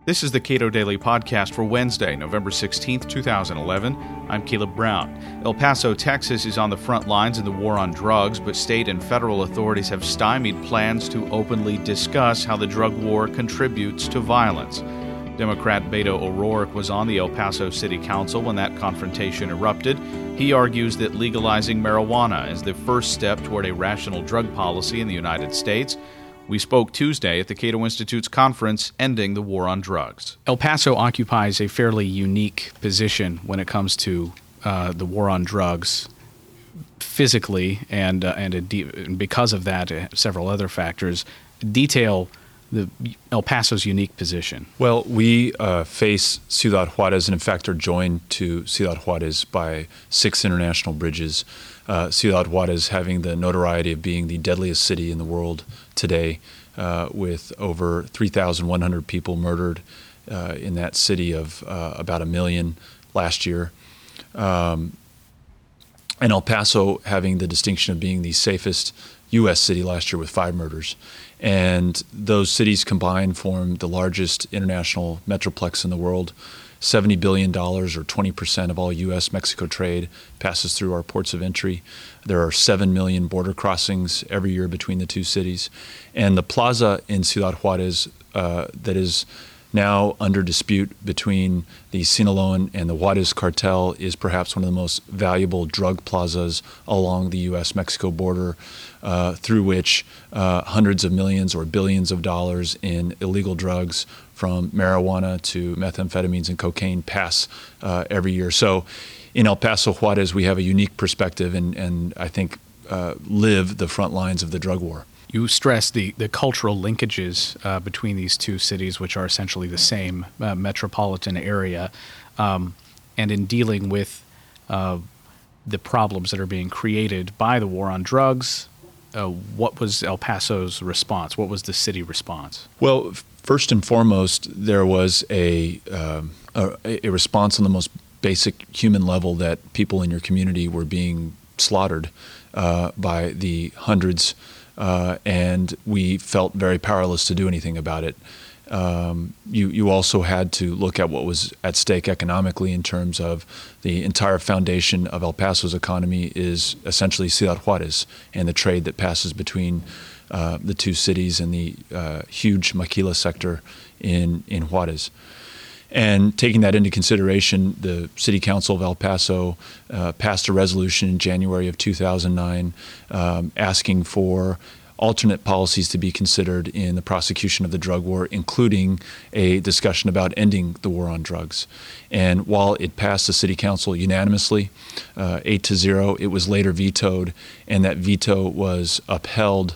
This is the Cato Daily Podcast for Wednesday, November 16th, 2011. I'm Caleb Brown. El Paso, Texas is on the front lines in the war on drugs, but state and federal authorities have stymied plans to openly discuss how the drug war contributes to violence. Democrat Beto O'Rourke was on the El Paso City Council when that confrontation erupted. He argues that legalizing marijuana is the first step toward a rational drug policy in the United States. We spoke Tuesday at the Cato Institute's conference, Ending the War on Drugs. El Paso occupies a fairly unique position when it comes to the war on drugs physically, and because of that, several other factors. Detail El Paso's unique position. Well, we face Ciudad Juarez, and in fact are joined to Ciudad Juarez by 6 international bridges. Ciudad Juarez having the notoriety of being the deadliest city in the world today, with over 3,100 people murdered in that city of about 1 million last year. And El Paso having the distinction of being the safest U.S. city last year with 5 murders. And those cities combined form the largest international metroplex in the world. $70 billion, or 20% of all U.S.-Mexico trade, passes through our ports of entry. There are 7 million border crossings every year between the two cities. And the plaza in Ciudad Juarez that is now under dispute between the Sinaloan and the Juarez cartel is perhaps one of the most valuable drug plazas along the U.S.-Mexico border, through which hundreds of millions or billions of dollars in illegal drugs from marijuana to methamphetamines and cocaine pass every year. So in El Paso, Juarez, we have a unique perspective and I think live the front lines of the drug war. You stress the cultural linkages between these two cities, which are essentially the same metropolitan area, and in dealing with the problems that are being created by the war on drugs. What was El Paso's response? What was the city response? Well, first and foremost, there was a response on the most basic human level that people in your community were being slaughtered by the hundreds. And we felt very powerless to do anything about it. You also had to look at what was at stake economically in terms of the entire foundation of El Paso's economy is essentially Ciudad Juarez and the trade that passes between the two cities and the huge maquila sector in Juarez. And taking that into consideration, the City Council of El Paso passed a resolution in January of 2009 asking for alternate policies to be considered in the prosecution of the drug war, including a discussion about ending the war on drugs. And while it passed the City Council unanimously, 8-0, it was later vetoed, and that veto was upheld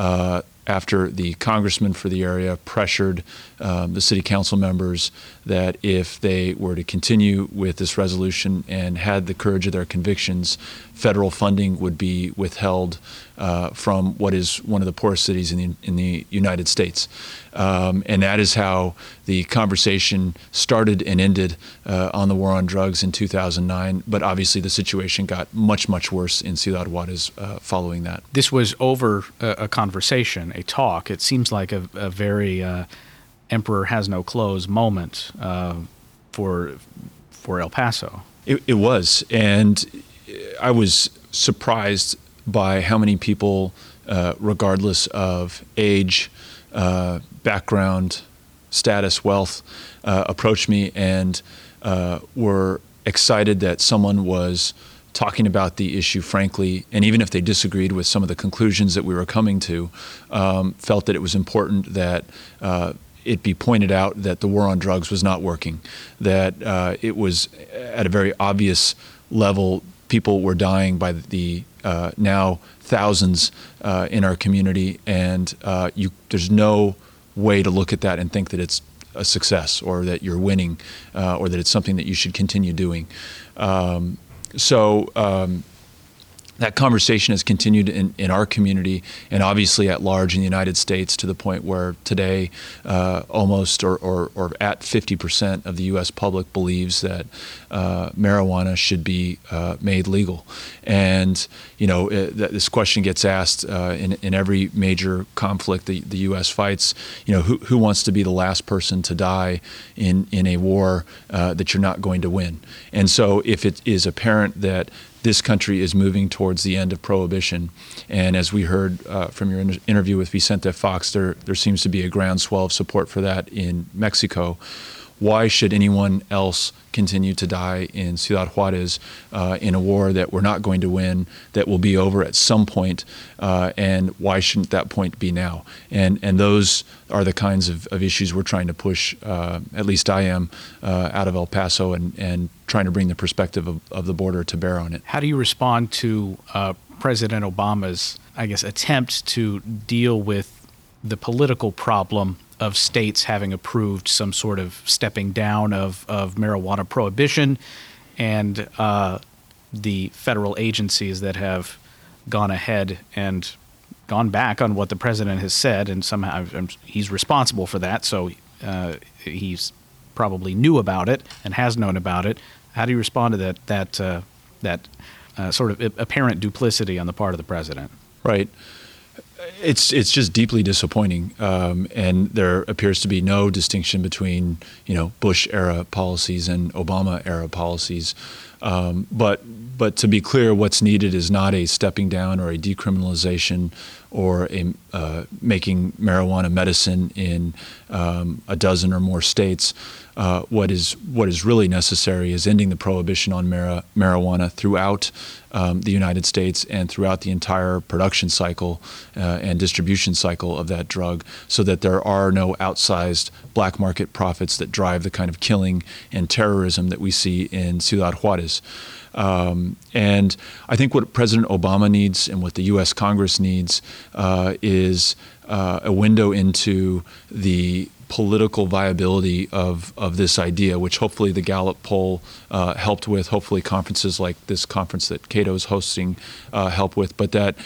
after the congressman for the area pressured the city council members that if they were to continue with this resolution and had the courage of their convictions, federal funding would be withheld from what is one of the poorest cities in the United States. And that is how the conversation started and ended on the war on drugs in 2009. But obviously the situation got much, much worse in Ciudad Juarez following that. This was over a conversation, a talk. It seems like a very Emperor has no clothes moment for El Paso. It was, and I was surprised by how many people, regardless of age, background, status, wealth, approached me and were excited that someone was talking about the issue frankly, and even if they disagreed with some of the conclusions that we were coming to, felt that it was important that it be pointed out that the war on drugs was not working, that it was at a very obvious level. People were dying by the now thousands in our community, and there's no way to look at that and think that it's a success or that you're winning or that it's something that you should continue doing. So that conversation has continued in our community and obviously at large in the United States, to the point where today almost or at 50% of the U.S. public believes that marijuana should be made legal. And this question gets asked in every major conflict the U.S. fights. Who wants to be the last person to die in a war that you're not going to win? And so if it is apparent that this country is moving towards the end of prohibition, and as we heard from your interview with Vicente Fox, there seems to be a groundswell of support for that in Mexico. Why should anyone else continue to die in Ciudad Juarez in a war that we're not going to win, that will be over at some point, and why shouldn't that point be now? And those are the kinds of issues we're trying to push, at least I am, out of El Paso, and trying to bring the perspective of the border to bear on it. How do you respond to President Obama's, attempt to deal with the political problem of states having approved some sort of stepping down of marijuana prohibition, and the federal agencies that have gone ahead and gone back on what the president has said, and somehow he's responsible for that, so he's probably knew about it and has known about it. How do you respond to that sort of apparent duplicity on the part of the president? Right. It's just deeply disappointing, and there appears to be no distinction between Bush era policies and Obama era policies. But to be clear, what's needed is not a stepping down or a decriminalization or a making marijuana medicine in a dozen or more states. What is really necessary is ending the prohibition on marijuana throughout the United States and throughout the entire production cycle and distribution cycle of that drug, so that there are no outsized black market profits that drive the kind of killing and terrorism that we see in Ciudad Juarez. And I think what President Obama needs and what the U.S. Congress needs is a window into the political viability of this idea, which hopefully the Gallup poll helped with, hopefully conferences like this conference that Cato is hosting help with, but that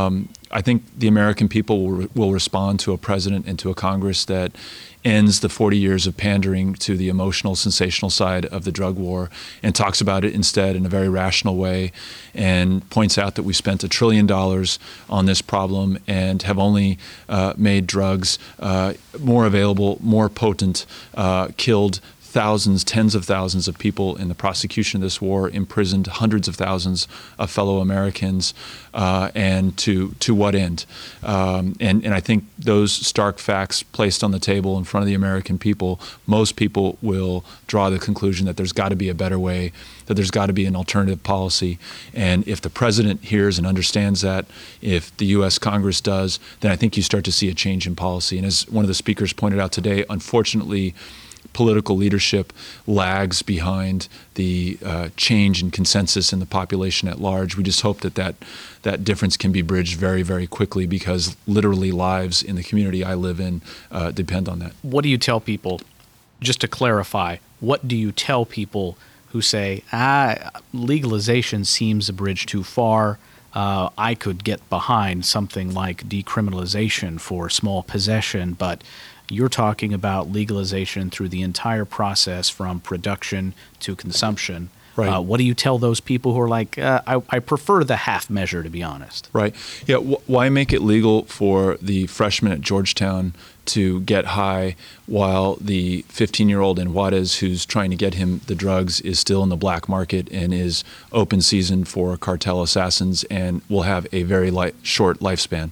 I think the American people will respond to a president and to a Congress that ends the 40 years of pandering to the emotional, sensational side of the drug war and talks about it instead in a very rational way, and points out that we spent $1 trillion on this problem and have only made drugs more available, more potent, killed thousands, tens of thousands of people in the prosecution of this war, imprisoned hundreds of thousands of fellow Americans, and to what end? And I think those stark facts placed on the table in front of the American people, most people will draw the conclusion that there's got to be a better way, that there's got to be an alternative policy. And if the president hears and understands that, if the U.S. Congress does, then I think you start to see a change in policy. And as one of the speakers pointed out today, unfortunately, political leadership lags behind the change in consensus in the population at large. We just hope that difference can be bridged very, very quickly, because literally lives in the community I live in depend on that. What do you tell people, just to clarify, what do you tell people who say, legalization seems a bridge too far, I could get behind something like decriminalization for small possession, but you're talking about legalization through the entire process from production to consumption. Right. What do you tell those people who are like, I prefer the half measure, to be honest? Right. Yeah. Why make it legal for the freshman at Georgetown to get high while the 15-year-old in Juarez who's trying to get him the drugs is still in the black market and is open season for cartel assassins and will have a very short lifespan?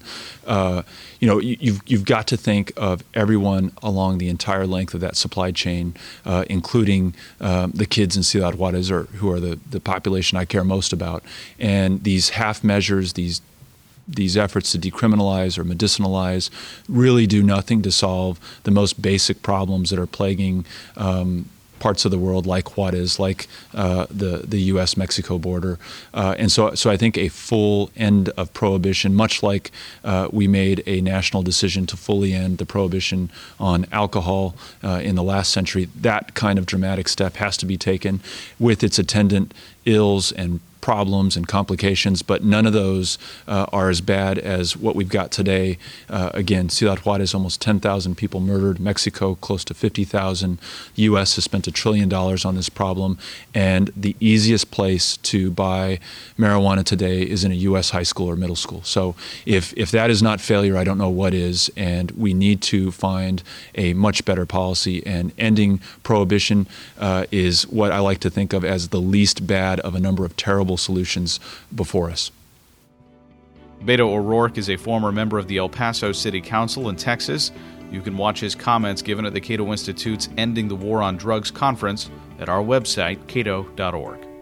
You've got to think of everyone along the entire length of that supply chain, including the kids in Ciudad Juarez, who are the population I care most about. And these half measures, these efforts to decriminalize or medicinalize really do nothing to solve the most basic problems that are plaguing parts of the world, like Juarez, like the U.S.-Mexico border. And so I think a full end of prohibition, much like we made a national decision to fully end the prohibition on alcohol in the last century, that kind of dramatic step has to be taken with its attendant ills and problems and complications, but none of those are as bad as what we've got today. Again, Ciudad Juarez, almost 10,000 people murdered. Mexico, close to 50,000. The U.S. has spent $1 trillion on this problem, and the easiest place to buy marijuana today is in a U.S. high school or middle school. So if that is not failure, I don't know what is, and we need to find a much better policy, and ending prohibition is what I like to think of as the least bad of a number of terrible solutions before us. Beto O'Rourke is a former member of the El Paso City Council in Texas. You can watch his comments given at the Cato Institute's Ending the War on Drugs conference at our website, cato.org.